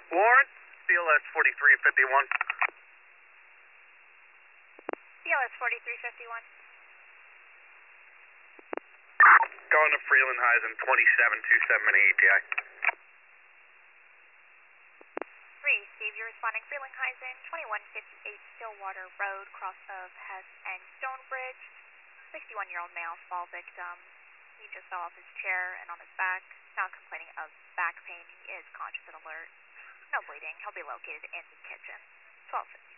Warren, CLS 4351. CLS 4351. Going to Frelinghuysen 2727 API. Steve, you're responding Frelinghuysen, 2158 Stillwater Road, cross of Hess and Stonebridge. 61-year-old male fall victim. He just fell off his chair and on his back, now complaining of back pain. He is conscious and alert. No bleeding. He'll be located in the kitchen. 12:15.